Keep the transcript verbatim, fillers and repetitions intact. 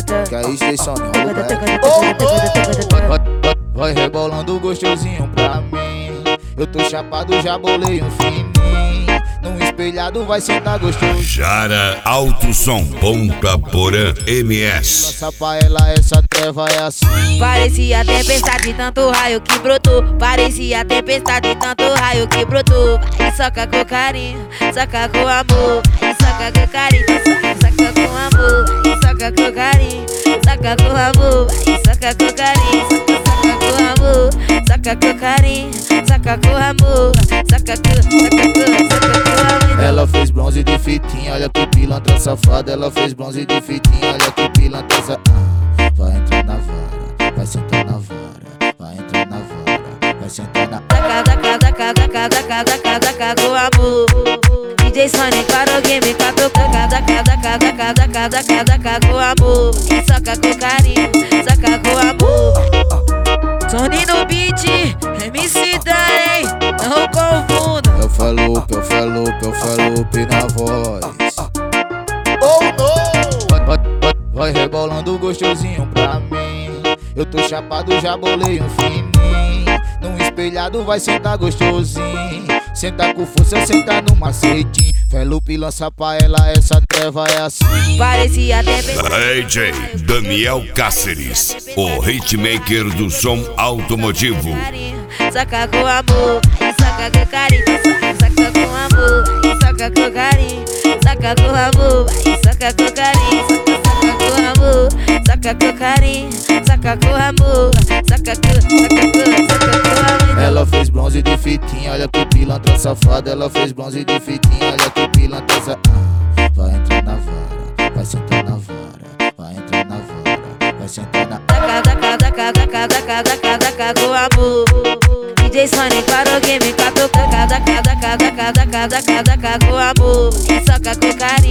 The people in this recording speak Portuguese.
Que é isso, Jason? Vai, vai, vai rebolando gostosinho pra mim. Eu tô chapado, já bolei um fininho. Num espelhado vai sentar gostoso. Jara Alto Som, Ponta Porã M S. Lança pra ela, essa treva é assim. Parecia tempestade, tanto raio que brotou. Parecia tempestade, tanto raio que brotou. Vai, soca com carinho, soca com amor. Vai, soca com carinho, soca com amor. Vai, soca com carinho, soca com amor. Vai, soca com carinho, soca com amor. Soca com carinho, soca com amor. Soca com, soca com, soca com amor. Ela fez bronze de fitinha, olha que pilantra safada. Ela fez bronze de fitinha, olha que pilantra safada. Vai entrar na vara, vai sentar na vara. Vai entrar na vara, vai sentar na Daca, daca, daca, daca, daca, daca, daca com amor. D J Sonic para o game, catou. Daca, daca, daca, daca, daca, daca, daca com amor. E soca com carinho, soca com amor. Sony no beat, M C Darren, não confunda. Eu falo, eu falo, eu falo na voz. Oh no! Vai, vai, vai, vai rebolando gostosinho pra mim. Eu tô chapado, já bolei um fininho. Num espelhado vai sentar gostosinho. Senta com força, senta no macetinho. Felupe lança pra ela, essa treva é assim. Parecia tempestade. D J Daniel Cáceres, o hitmaker do som automotivo. Soca com amor, soca com carinho, soca com amor, soca com carinho, soca com amor, soca com carinho, soca com amor, soca com carinho, soca com amor, soca com, soca com, soca com amor. Ela fez bronze de fitinha, olha que pilantra safada. Ela fez bronze de fitinha, olha que pilantra safada. Vai entrar na vara, vai sentar na vara. Vai entrar na vara, vai sentar na Daca, daca, daca, daca, daca, daca, daca com amor. D J Sonic para o game, catou. Daca, daca, daca, daca, daca, daca, daca com amor. E soca com carinho.